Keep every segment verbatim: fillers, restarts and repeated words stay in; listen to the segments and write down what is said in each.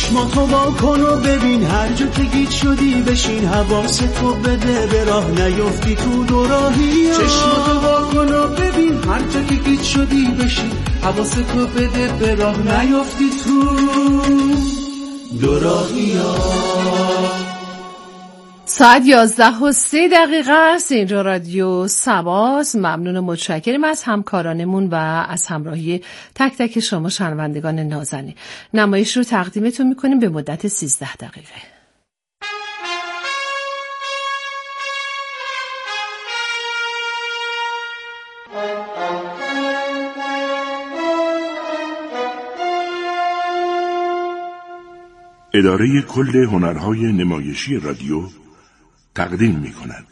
چشماتو وا کن و ببین هر جا که گیج شدی بشین حواستو بده به راه نیفتی تو دوراهی چشماتو وا کن و ببین هر جا که گیج شدی بشین حواستو بده به راه نیفتی تو دوراهی ساعت یازده و سه دقیقه است. اینجا رادیو سباست. ممنون و متشکرم از همکارانمون و از همراهی تک تک شما شنوندگان نازنین. نمایش رو تقدیمتون میکنیم به مدت سیزده دقیقه. اداره کل هنرهای نمایشی رادیو تقدیم می کند.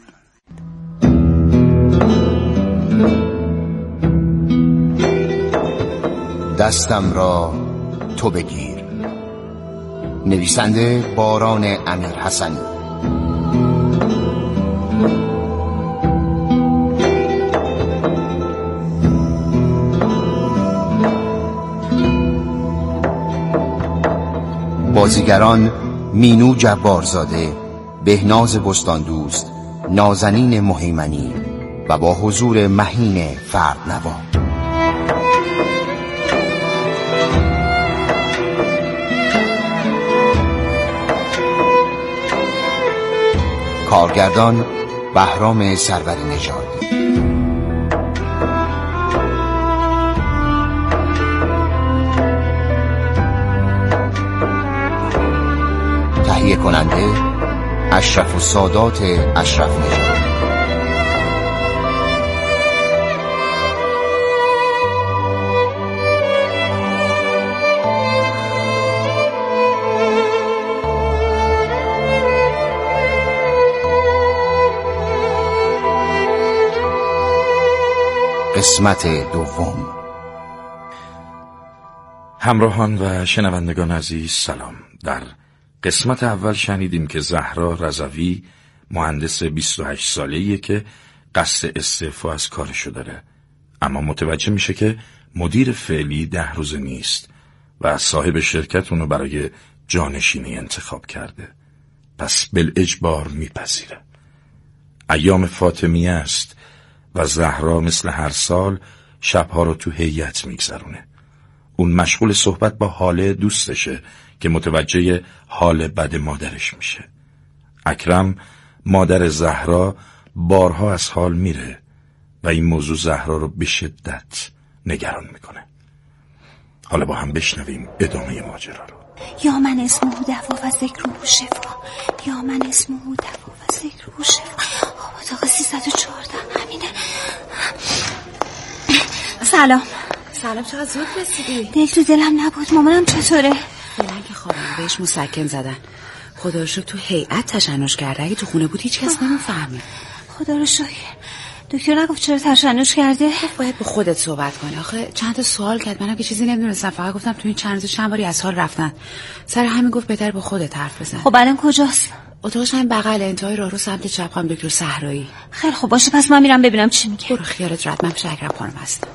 دستم را تو بگیر. نویسنده باران امیر حسنی. بازیگران مینو جبارزاده، بهناز بستاندوست، نازنین مهیمنی و با حضور مهین فردنوا. کارگردان بهرام سروری نژاد. تهیه کننده اشرف السادات اشرف نژاد. قسمت دوم. همراهان و شنوندگان عزیز سلام. در قسمت اول شنیدیم که زهرا رضوی مهندس بیست و هشت ساله‌ایه که قصد استعفا از کارشو داره، اما متوجه میشه که مدیر فعلی ده روزه نیست و صاحب شرکت اونو برای جانشینی انتخاب کرده، پس بالاجبار میپذیره. ایام فاطمیه است و زهرا مثل هر سال شبها رو تو هیئت میگذرونه. اون مشغول صحبت با حاله دوستشه که متوجه حال بد مادرش میشه. اکرم مادر زهرا بارها از حال میره و این موضوع زهرا رو به شدت نگران میکنه. حالا با هم بشنویم ادامه ماجرا رو. یا من اسمه دوا و ذکر و شفا، یا من اسمه دوا و ذکر و شفا. اتاق سیصد و چهارده همینه. سلام. سلام، چقدر زود رسیدی؟ دل تو دلم نبود. مامانم چطوره؟ فعلا که خوابم بهش مسکن زدن. خدا رو شکر تو هیئت تشنج کرده. اگه تو خونه بود هیچ کس نمیفهمه. خدا رو شکر. دکتر نگفت چرا تشنج کرده؟ باید با خودت صحبت کنی. آخه چند تا سوال کرد، منم که چیزی نمیدونستم. فقط گفتم تو این چند روز چند باری از حال رفتن. سر همین گفت بهتر با خودت حرف بزن. خب الان کجاست؟ اتاقش همین بغل انتهای راهرو سمت چپ، خانم دکتر صحرایی. خیلی خوب باشه، پس من میرم ببینم چی میگه. برو خیالت راحت، من پیش اکرم خانم هستم.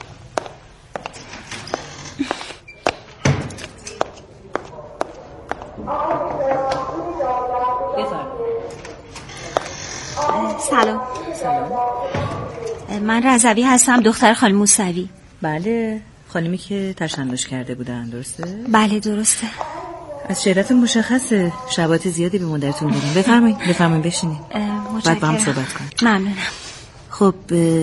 سلام. سلام. من رضوی هستم، دختر خانم موسوی. بله، خانمی که تشنج کرده بودن، درسته؟ بله درسته. از شهرت مشخصه، شبات زیادی به مادرتون داریم. بفرمایید بفرمایید بشینید. بعد با هم صحبت کنیم. ممنونم. خب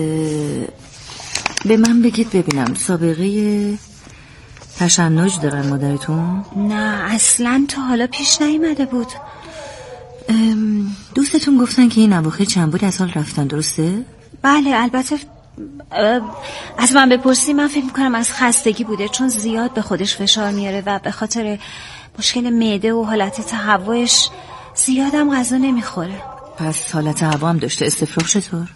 به من بگید ببینم، سابقه تشنج دارن مادرتون؟ نه اصلا تا حالا پیش نیامده بود. دوستتون گفتن که این اواخر چند باری از حال رفتن، درسته؟ بله البته از من بپرسی من فکر میکنم از خستگی بوده، چون زیاد به خودش فشار میاره و به خاطر مشکل معده و حالت تهوعش زیادم غذا نمیخوره. پس حالت هوا هم داشته. استفراغ چطور؟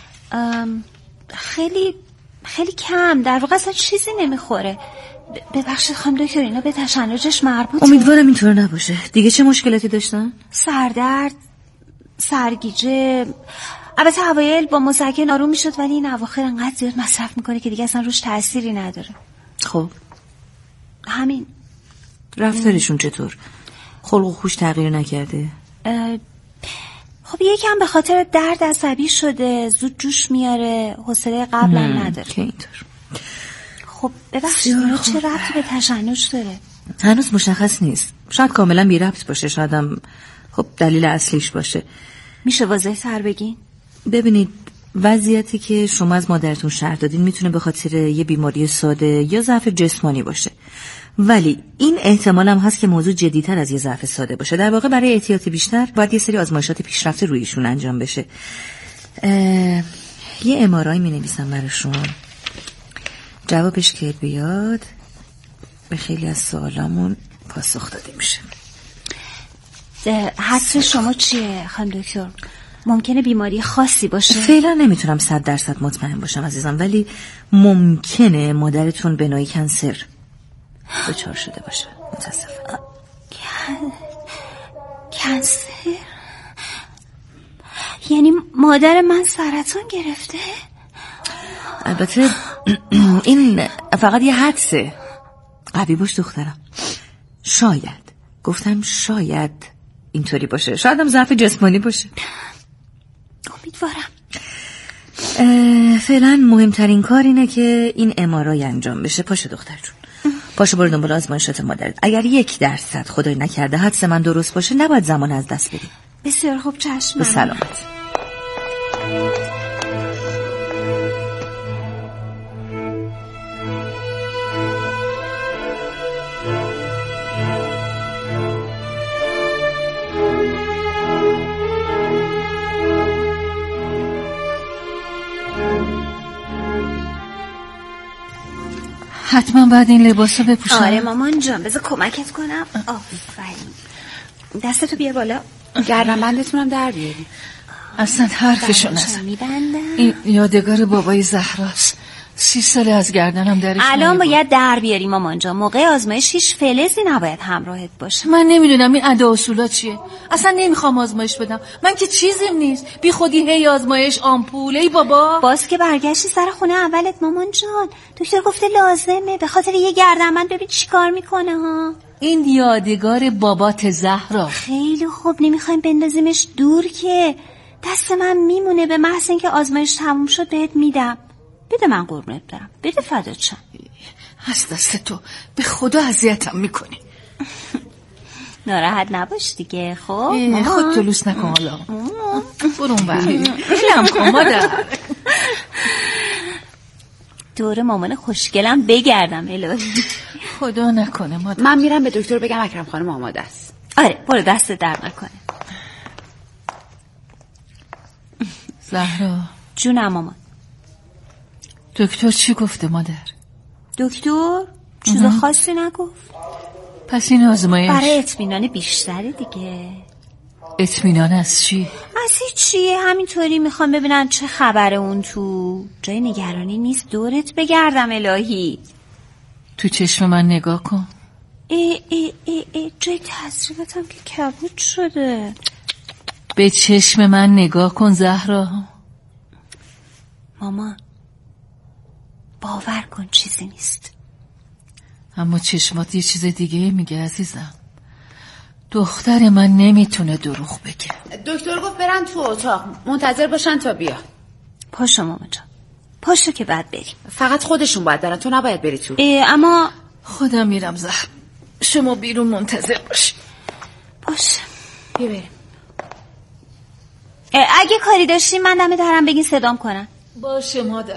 خیلی خیلی کم، در واقع اصلا چیزی نمیخوره. ببخشید خانم دکتر، اینا به تشنجش مربوطه؟ امیدوارم اینطور نباشه. دیگه چه مشکلاتی داشتن؟ سردرد، سرگیجه. البته اوایل با مسکن آروم میشد، ولی این اواخر انقدر زیاد مصرف میکنه که دیگه اصلا روش تأثیری نداره. خب همین. رفتارشون چطور؟ خلق و خوش تغییر نکرده؟ خب یکم به خاطر درد عصبی شده، زود جوش میاره، حوصله قبلا نداره که اینطور. خب ببخشید اینا چه ربطی به تشنج داره؟ هنوز مشخص نیست، شاید کاملا بی ربط باشه، شاید هم خب دلیل اصلیش باشه. میشه واضح تر بگین؟ ببینید وضعیتی که شما از مادرتون شرح دادین میتونه به خاطر یه بیماری ساده یا ضعف جسمانی باشه، ولی این احتمال هم هست که موضوع جدی‌تر از یه ضعف ساده باشه. در واقع برای احتیاط بیشتر باید یه سری آزمایشات پیشرفته رویشون انجام بشه. یه ام آر آی می‌نویسم براشون، جوابش که بیاد به خیلی از سوالامون پاسخ داده میشه. حدس شما چیه خانم دکتر؟ ممکنه بیماری خاصی باشه؟ فعلا نمیتونم صد درصد مطمئن باشم عزیزم، ولی ممکنه مادرتون به نوعی کنسر دچار شده باشه. متاسفم. کنسر؟ یعنی مادر من سرطان گرفته؟ البته این فقط یه حدسه. قوی باش دخترم، شاید، گفتم شاید اینطوری باشه، شاید هم ضعف جسمانی باشه. امیدوارم. فعلا مهمترین کار اینه که این ام آر آی انجام بشه. پاشو دختر جون، پاشو برو دنبال آزمایشات مادرت. اگر یک درصد خدای نکرده حدس من درست باشه نباید زمان از دست بدی. بسیار خوب، چشم. به سلامت. حتما باید این لباسو بپوشم. آره مامان جان، بذار کمکت کنم. آفرین. دستتو بیار بالا. گردن بندتونم در بیاری. اصلا حرفشو نزن. این یادگار بابای زهراست. سی سال از گردنم درش نیبود. الان باید در بیاری مامان جان. موقع آزمایش هیچ فلزی نباید همراهت باشه. من نمیدونم این ادا اصولا چیه. اصلا نمیخوام آزمایش بدم. من که چیزیم نیست. بی خودی هی آزمایش آمپول. ای بابا باز که برگشتی سر خونه اولت مامان جان. دکتر گفته لازمه به خاطر یه گردنبند. ببین چیکار میکنه ها. این یادگار بابات زهرا. خیلی خوب، نمیخوایم بندازیمش دور که دست من میمونه. به محض اینکه آزمایش تموم شد بهت میدم. بده من قربونت برم. بده فدات شم. از دست تو به خدا اذیتم میکنی. ناراحت نباش دیگه. خب خود جلوس نکن حالا. برون بری بلم کن مادر. دور مامان خوشگلم بگردم الهی. خدا نکنه مادر. من میرم به دکتر بگم اکرم خانم آماده است. آره برو، دست در نکنه. زهرا جونم مامان. دکتر چی گفته مادر؟ دکتر چیز خاصی نگفت. پس این آزمایش برای اطمینان بیشتره دیگه. اطمینان از چی؟ از هیچی، همینطوری میخوام ببینن چه خبره اون تو. جای نگرانی نیست، دورت بگردم الهی. تو چشم من نگاه کن. ای ای ای ای جای تزریقتم که کبود شده. به چشم من نگاه کن زهرا. مامان باور کن چیزی نیست. اما چشمات یه چیز دیگه میگه عزیزم. دختر من نمیتونه دروغ بگه. دکتر گفت برن تو اتاق منتظر باشن تا بیا. پاشو مامان جان، پاشو که بعد بریم. فقط خودشون باید برن، تو نباید بری تو. اما خودم میرم زهر، شما بیرون منتظر باش. باشه بیا بریم. اگه کاری داشتیم من دم درم بگین صدام کنن. باشه مادر.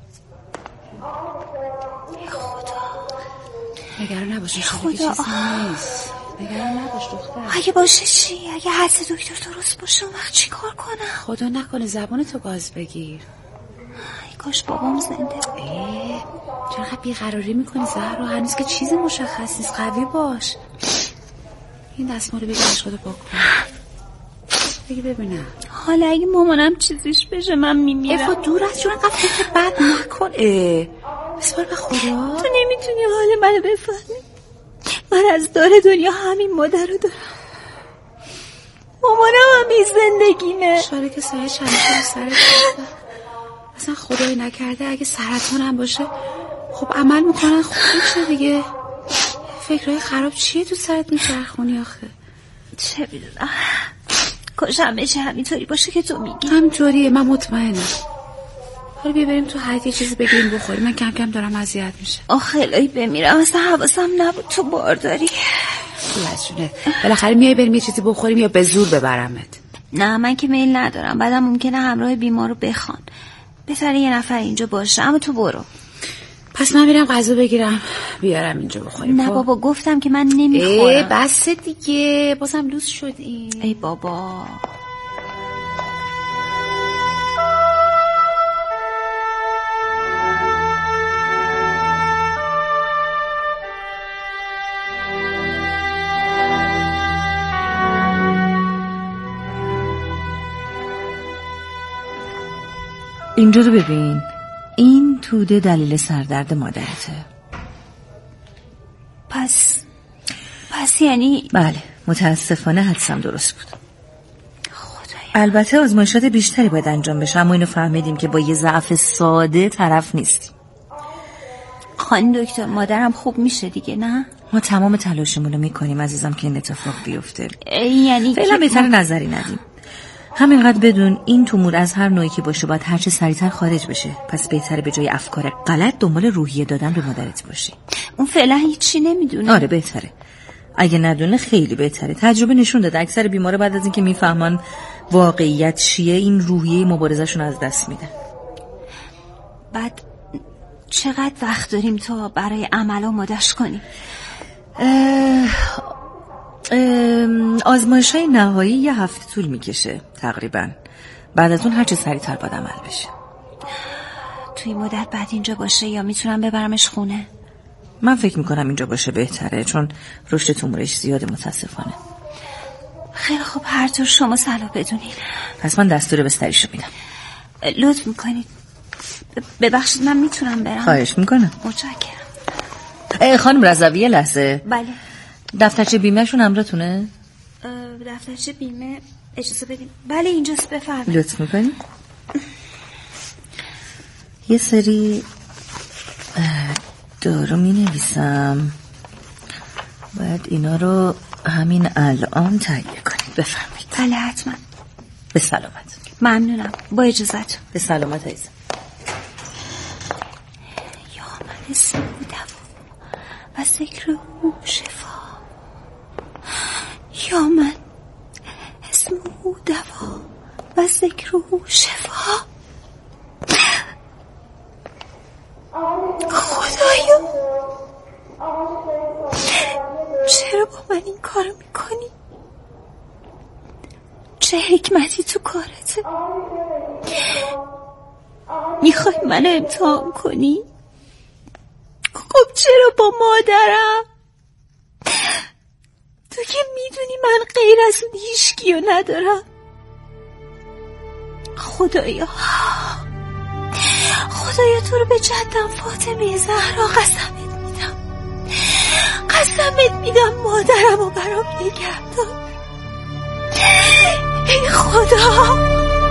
نگران نباش، خدا چیزی نیست. نگران نباش دختر. اگه باشه چی؟ اگه حدس دکتر درست باشه اون وقت چی کار کنم؟ خدا نکنه زبانتو باز بگیر. ای کاش بابام زنده. چرا خب بیقراری میکنی زهرا؟ هنوز که چیزی مشخص نیست. قوی باش. این دستمال رو بگیرش خدا پاک کن. بگی ببینم. حالا اگه مامانم چیزیش بشه من میمیرم. افا دور از جون قبل فکر بد نکن. بسپار به خدا. تو نمیتونی حال منو بفهمی. من از دار دنیا همین مادر رو دارم. مامانم هم این زندگیمه. شاره که سایه چندشون سرت بسته. اصلا خدایی نکرده اگه سرطان هم باشه خب عمل میکنن خوب میشه دیگه. فکرهای خراب چیه تو سرت میچرخونی آخه؟ چه میدونم، کاش همه چه همینطوری باشه که تو میگی. همینطوریه، من مطمئنم. حالا بیا بریم تو حیاط یه چیزی بگیریم بخوریم، من کم کم دارم اذیت میشه. آخه الهی بمیرم، اصلا حواسم نبود تو بارداری. لازمه بالاخره میای بریم یه چیزی بخوریم یا به زور ببرمت؟ نه من که میل ندارم، بعدم ممکنه همراه بیمار رو بخوان. بهتره یه نفر اینجا باشه، اما تو برو. پس من میرم غذا بگیرم بیارم اینجا بخوریم. نه بابا گفتم که من نمیخورم. ای بس دیگه، بازم لوس شدی. ای بابا اینجا رو ببین، این توده دلیل سردرد مادرته. پس پس یعنی بله، متاسفانه حدسم درست بود. خدایا. البته آزمایشات بیشتری باید انجام بشه، اما اینو فهمیدیم که با یه ضعف ساده طرف نیستیم. خانم دکتر مادرم خوب میشه دیگه نه؟ ما تمام تلاشمون رو میکنیم عزیزم که این اتفاق بیفته. یعنی فعلا بهتر نظری ندیم. همینقدر بدون این تومور از هر نوعی که باشه باید هرچه سریعتر خارج بشه. پس بهتره به جای افکار غلط دنبال روحیه دادن به مادرت باشی. اون فعلا هیچی نمیدونه. آره بهتره. اگه ندونه خیلی بهتره. تجربه نشون داده اکثر بیمارا بعد از اینکه میفهمن واقعیت چیه این روحیه مبارزه‌شون از دست میدن. بعد چقدر وقت داریم تا برای عمل آمادش کنیم؟ آزمایش های نهایی یه هفته طول میکشه تقریبا. بعد از اون هرچه سریعتر باید عمل بشه. توی مدت بعد اینجا باشه یا میتونم ببرمش خونه؟ من فکر میکنم اینجا باشه بهتره، چون رشد تومورش زیاده متاسفانه. خیلی خوب، هر طور شما صلاح بدونین. پس من دستور بستریشو میدم. لطف میکنید. ببخشید من میتونم برم؟ خواهش میکنم. متشکرم. خانم رضوی لحظه. بله. دفترچه بیمه شون همراهتونه؟ دفترچه بیمه اجازه بدیم. بله اینجاست، بفرمایید. لطف میکنی؟ یه سری دارو می نویسم، باید اینا رو همین الان تهیه کنید. بفرمایید. بله حتما. به سلامت. ممنونم. با اجازت. به سلامت عزیزم. یا من اسم دوا و ذکر او شفا. یا من اسم او دوا و ذکر او شفا. خدایا چرا با من این کارو میکنی؟ چه حکمتی تو کارته؟ میخوای من امتحان کنی؟ خب چرا با مادرم؟ تو که میدونی من غیر از اون هیچکیو ندارم. خدایا خدایا تو رو به جدم فاطمه زهرا قسمت میدم، قسمت میدم مادرم رو برام نگه دار. ای خدا.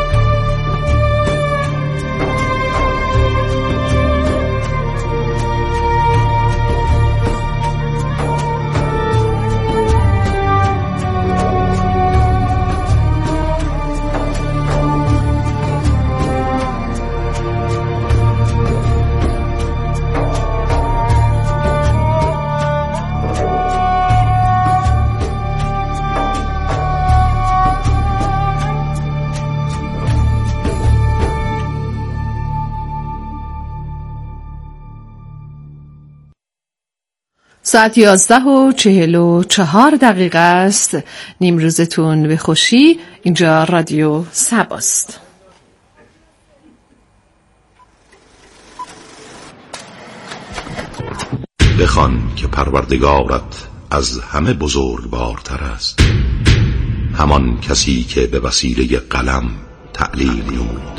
ساعت یازده و چهل و چهار دقیقه است. نیم روزتون به خوشی. اینجا رادیو سباست. بخوان که پروردگارت از همه بزرگوارتر است، همان کسی که به وسیله قلم تعلیم نمود.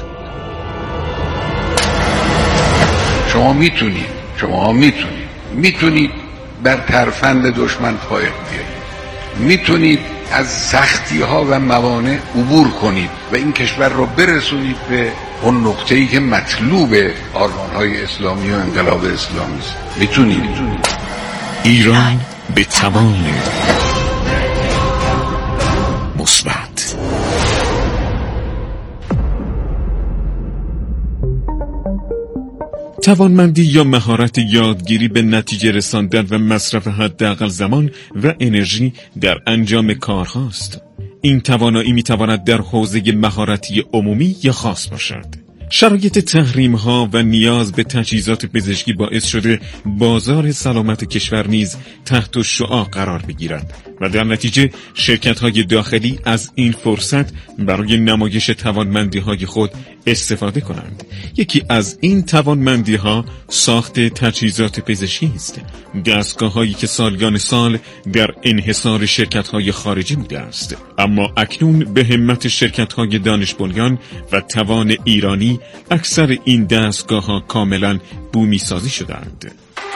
شما میتونید شما میتونید میتونید بر ترفند دشمن پایه بیایید، میتونید از سختی ها و موانع عبور کنید و این کشور رو برسونید به اون نقطه‌ای که مطلوب آرمان‌های اسلامی و انقلاب اسلامی است. میتونید. ایران به توان توانمندی یا مهارت یادگیری به نتیجه رساندن و مصرف حداقل زمان و انرژی در انجام کارهاست. این توانایی میتواند در حوزه مهارتی عمومی یا خاص باشد. شرایط تحریم ها و نیاز به تجهیزات پزشکی باعث شده بازار سلامت کشور نیز تحت شعاع قرار بگیرد و در نتیجه شرکت های داخلی از این فرصت برای نمایش توانمندی های خود استفاده کنند. یکی از این توانمندی ها ساخت تجهیزات پزشکی است. دستگاه هایی که سالیان سال در انحصار شرکت های خارجی بوده است، اما اکنون به همت شرکت های دانش بنیان و توان ایرانی اکثر این دستگاه ها کاملا بومی سازی شدند.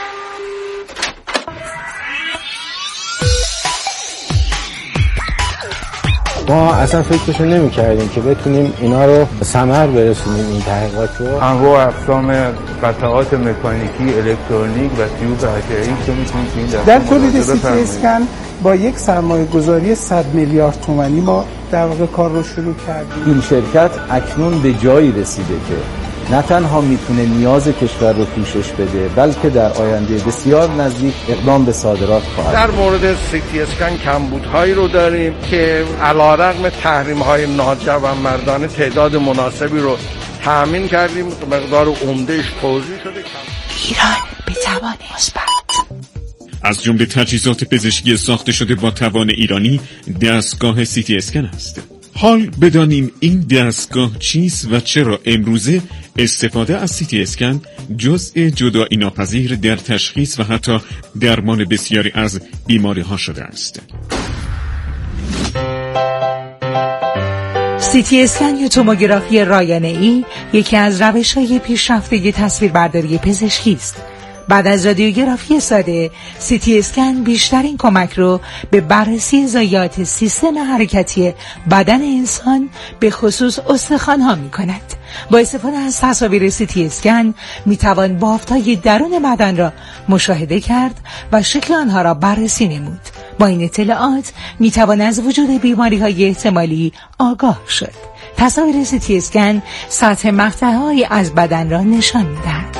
ما اصلا فکرشو نمی کردیم که بتونیم اینا رو به ثمر برسونیم. این تحقیقات رو انواع اقسام قطعات مکانیکی، الکترونیک و تیوب حشره‌ای که میتونیم این در تولید سی تی اسکن با یک سرمایه گذاری صد میلیارد تومانی ما در واقع کار رو شروع کردیم. این شرکت اکنون به جایی رسیده که نه تنها میتونه نیاز کشور رو پوشش بده، بلکه در آینده بسیار نزدیک اقدام به صادرات خواهد. در مورد سی تی اسکن کمبودهایی رو داریم که علیرغم تحریم‌های ناجوانمردانه تعداد مناسبی رو تأمین کردیم، مقدار عمده‌اش توزیع شده. ایران به توان مثبت از جمله تجهیزات پزشکی ساخته شده با توان ایرانی دستگاه سی تی اسکن است. حال بدانیم این دستگاه چیست و چرا امروزه استفاده از سی تی اسکن جزء جدایی ناپذیر در تشخیص و حتی درمان بسیاری از بیماری ها شده است. سی تی اسکن یا توموگرافی رایانه‌ای یکی از روش‌های پیشرفته تصویربرداری پزشکی است. بعد از رادیوگرافی ساده، سی تی اسکن بیشترین کمک رو به بررسی ضایعات سیستم حرکتی بدن انسان به خصوص استخوان‌ها می‌کند. با استفاده از تصاویر سی تی اسکن می‌توان بافت‌های درون بدن را مشاهده کرد و شکل آنها را بررسی نمود. با این اطلاعات می‌توان از وجود بیماری‌های احتمالی آگاه شد. تصاویر سی تی اسکن سطح مقطع‌هایی از بدن را نشان می‌دهد.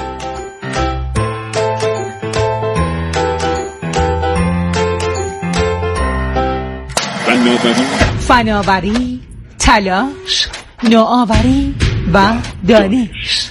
فناوری، تلاش، نوآوری و دانش.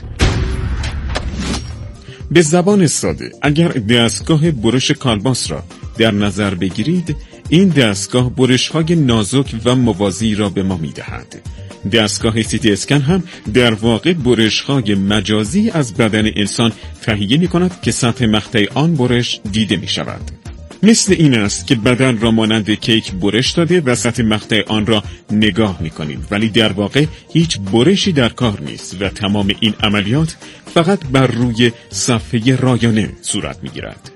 به زبان ساده اگر دستگاه برش کالباس را در نظر بگیرید، این دستگاه برش‌های نازک و موازی را به ما می‌دهد. دستگاه سی تی اسکن هم در واقع برش‌های مجازی از بدن انسان تهیه می‌کند که سطح مقطع آن برش دیده می‌شود. مثل این است که بدن را مانند کیک برش داده و سطح مقطع آن را نگاه می‌کنید، ولی در واقع هیچ برشی در کار نیست و تمام این عملیات فقط بر روی صفحه رایانه صورت می‌گیرد.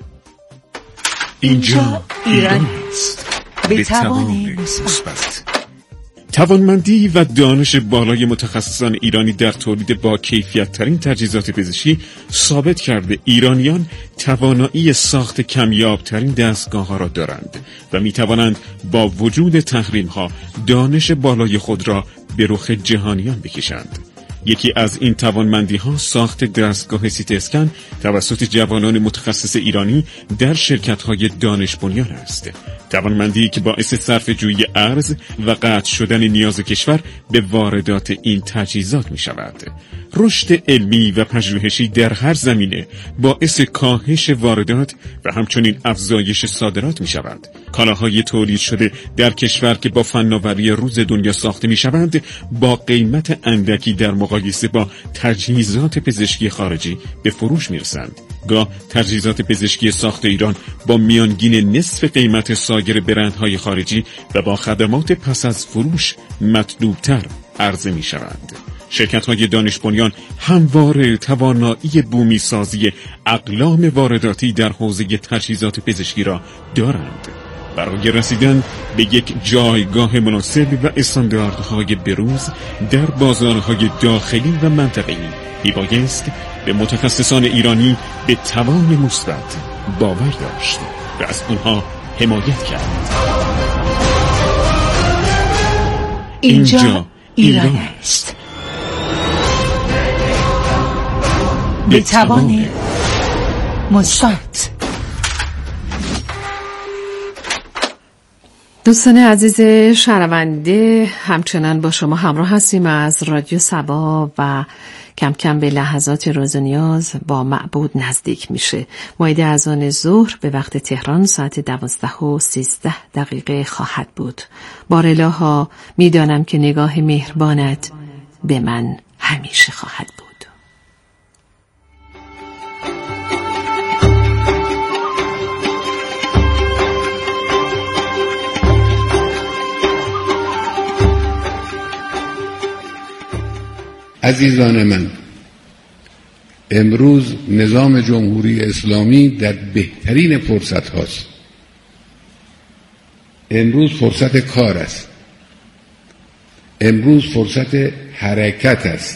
اینجا ایران است. به توان مثبت. توانمندی و دانش بالای متخصصان ایرانی در تولید با کیفیت ترین تجهیزات پزشکی ثابت کرده ایرانیان توانایی ساخت کمیاب ترین دستگاه ها را دارند و می توانند با وجود تحریم ها دانش بالای خود را به رخ جهانیان بکشند. یکی از این توانمندی ها ساخت دستگاه سی تی اسکن توسط جوانان متخصص ایرانی در شرکت های دانش بنیان است. توانمندی که باعث صرف جویی ارز و قطع شدن نیاز کشور به واردات این تجهیزات می شود. رشد علمی و پژوهشی در هر زمینه باعث کاهش واردات و همچنین افزایش صادرات می شود. کالاهای تولید شده در کشور که با فناوری روز دنیا ساخته می شوند با قیمت اندکی در مقایسه با تجهیزات پزشکی خارجی به فروش می رسند. گاه تجهیزات پزشکی ساخت ایران با میانگین نصف قیمت سایر برندهای خارجی و با خدمات پس از فروش مطلوبتر عرضه می شوند. شرکت‌های دانش بنیان همواره توانایی بومی سازی اقلام وارداتی در حوزه تجهیزات پزشکی را دارند. برای رسیدن به یک جایگاه مناسب و استانداردهای بروز در بازارهای داخلی و منطقه‌ای میبایست به متخصصان ایرانی به توان مثبت باور داشت و از آنها حمایت کرد. اینجا ایران است. به توان مثبت. دوستان عزیز شنونده، همچنان با شما همراه هستیم از رادیو صبا و کم کم به لحظات روز و نیاز با معبود نزدیک میشه. موعد اذان ظهر به وقت تهران ساعت دوازده و سیزده دقیقه خواهد بود. بارالها میدانم که نگاه مهربانت به من همیشه خواهد بود. عزیزان من، امروز نظام جمهوری اسلامی در بهترین فرصت هاست. امروز فرصت کار است. امروز فرصت حرکت است.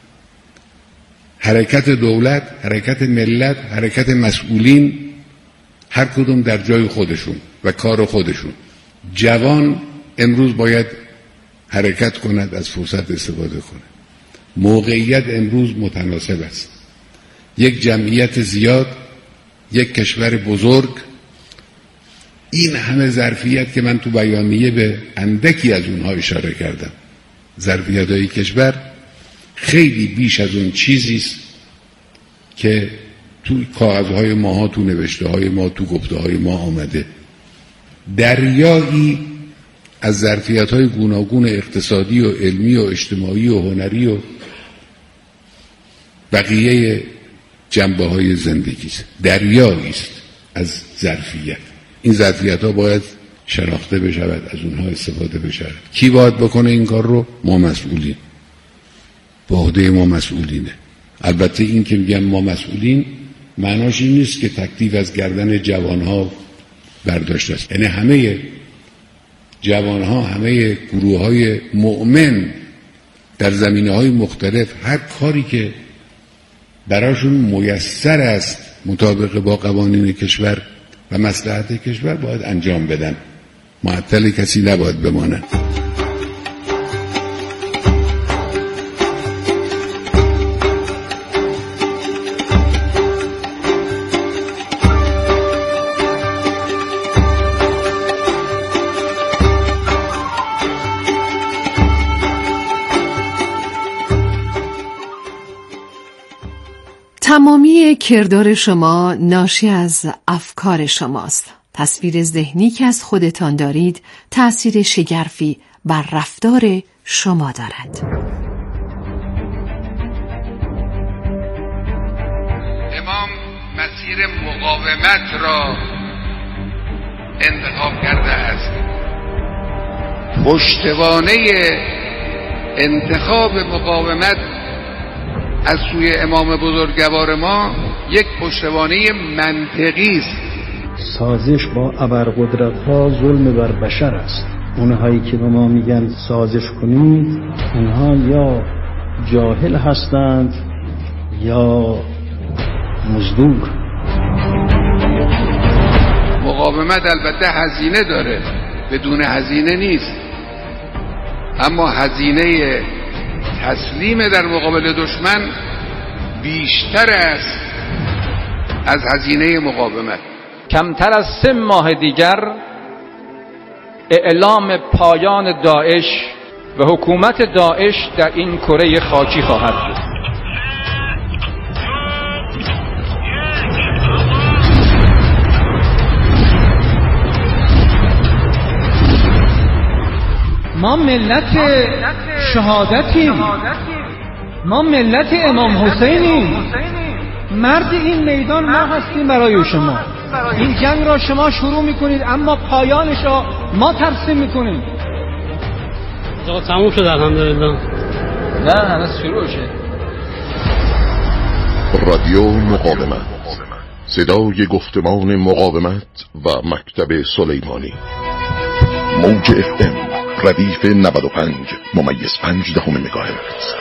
حرکت دولت، حرکت ملت، حرکت مسئولین، هر کدوم در جای خودشون و کار خودشون. جوان امروز باید حرکت کند، از فرصت استفاده کنه. موقعیت امروز متناسب است. یک جمعیت زیاد، یک کشور بزرگ، این همه ظرفیت که من تو بیانیه به اندکی از اونها اشاره کردم. ظرفیت‌های کشور خیلی بیش از اون چیزیست که تو کاغذهای ماها، تو نوشته‌های ما، تو گفته‌های ما آمده. دریایی از ظرفیت‌های گوناگون اقتصادی و علمی و اجتماعی و هنری و بقیه جنبه‌های زندگی است. دریایی است از ظرفیت. این ظرفیت‌ها باید شناخته بشود، از اونها استفاده بشود. کی باید بکنه این کار رو؟ ما مسئولین. به عهده ما مسئولینه. البته این که میگم ما مسئولین معناش این نیست که تکلیف از گردن جوانها برداشته است. یعنی همه جوانها، همه گروه‌های مؤمن در زمینه‌های مختلف هر کاری که براشون میسر است مطابق با قوانین کشور و مصلحت کشور باید انجام بدن. معطل کسی نباید بمانند. تمامی کردار شما ناشی از افکار شماست. تصویر ذهنی که از خودتان دارید تأثیر شگرفی بر رفتار شما دارد. امام مسیر مقاومت را انتخاب کرده است. پشتوانه انتخاب مقاومت از سوی امام بزرگوار ما یک پشتوانه منطقی است. سازش با ابرقدرت‌ها ظلم بر بشر است. اونهایی که به ما میگن سازش کنید، اونها یا جاهل هستند یا مزدور. مقاومت البته هزینه داره، بدون هزینه نیست، اما هزینه تسلیم در مقابل دشمن بیشتر است از هزینه مقاومت. کمتر از سه ماه دیگر اعلام پایان داعش و حکومت داعش در این کره خاکی خواهد بود. ما ملت شهادتیم، ما ملت امام حسینیم. مرد این میدان ما هستیم برای شما. این جنگ را شما شروع میکنید اما پایانش را ما ترسیم میکنیم. آقا تموم شد الحمدلله. نه هنوز شروع شد. رادیو مقاومت، صدای گفتمان مقاومت و مکتب سلیمانی. موج اف ام ردیف نود و پنج ممیز پنج دهم مگاهرتز.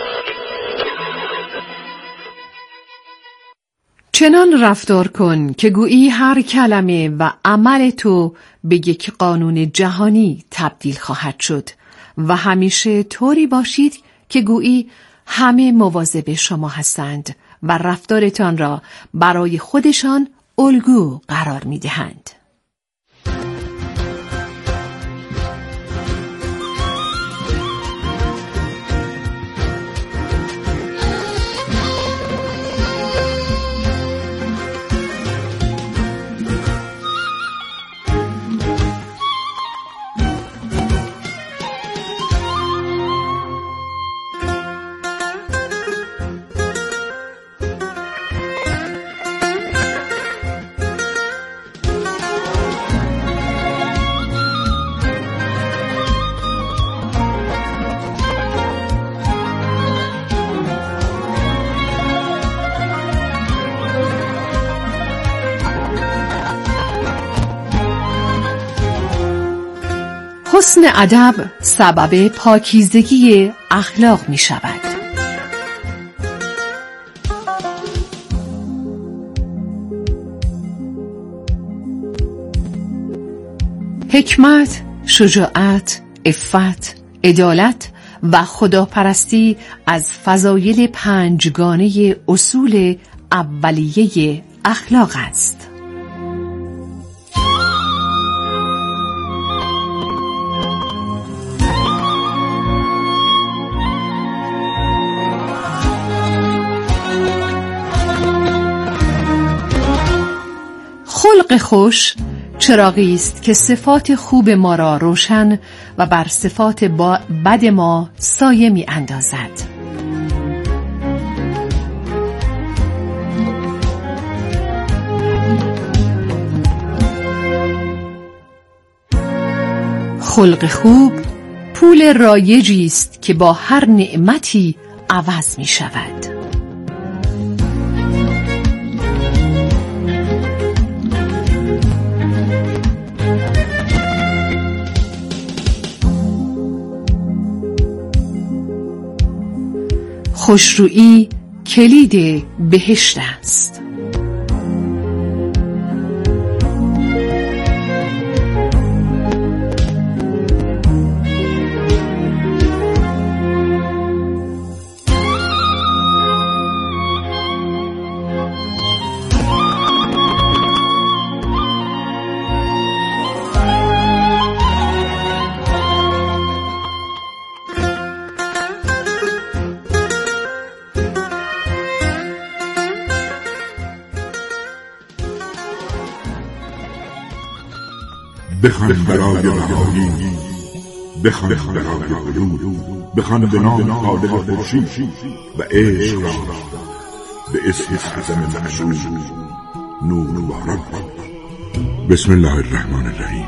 چنان رفتار کن که گویی هر کلمه و عمل تو به یک قانون جهانی تبدیل خواهد شد و همیشه طوری باشید که گویی همه مواظب شما هستند و رفتارتان را برای خودشان الگو قرار می دهند. حسن ادب سبب پاکیزگی اخلاق می شود. حکمت، شجاعت، عفت، عدالت و خداپرستی از فضایل پنجگانه اصول اولیه اخلاق است. خلق خوش چراغی است که صفات خوب ما را روشن و بر صفات بد ما سایه می اندازد. خلق خوب پول رایجی است که با هر نعمتی عوض می شود. خوشرویی کلید بهشت است. بخوان برای رهایی، بخوان برای علوم، بخوان به نام خالق خورشید و عشق را به اسم اعظم معشوق نور باران. بسم الله الرحمن الرحیم.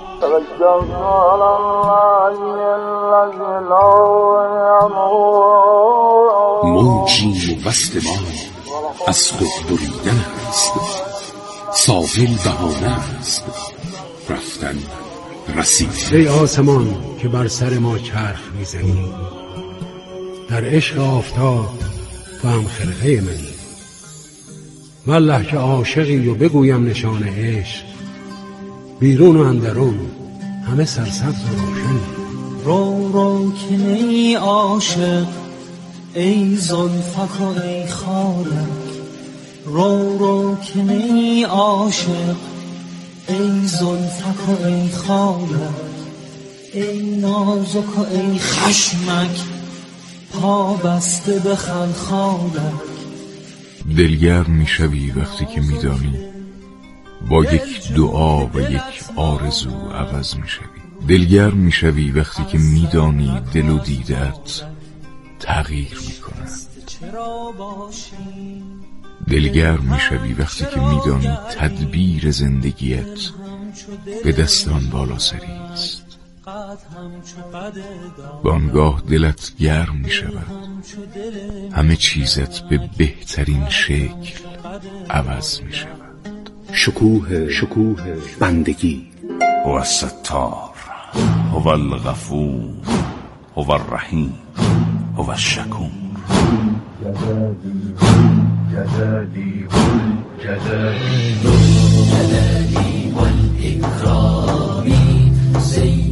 موجی وسط ما از خود بریدن است، ساحل بهانه است، رفتن رسید. ای آسمان که بر سر ما چرخ میزنی، در عشق آفتاب تو هم خرقه منی. والله که عاشقی و بگویم نشان عشق، بیرون و اندرون همه سرسبز و روشنی. رو رو که ای عاشق، ای زلفک و ای خالک، رو رو که ای عاشق، ای زلفک و ای خالک، ای نازک و ای خشمک، پا بسته به خلخالک. دلگرم میشوی وقتی که میدانی با یک دعا و یک آرزو عوض میشوی. دلگرم میشوی وقتی که میدانی دل و دیدت تغییر میکنه. دلگرم میشوی وقتی که میدانی تدبیر زندگیت به دستان بالا سری است. بانگاه دلت گرم میشود، همه چیزت به بهترین شکل عوض میشود. شکوه شکوه بندگی. هو الستار، هو الغفور، هو الرحیم، هو الشکور. جدادي والجدادي والإكرام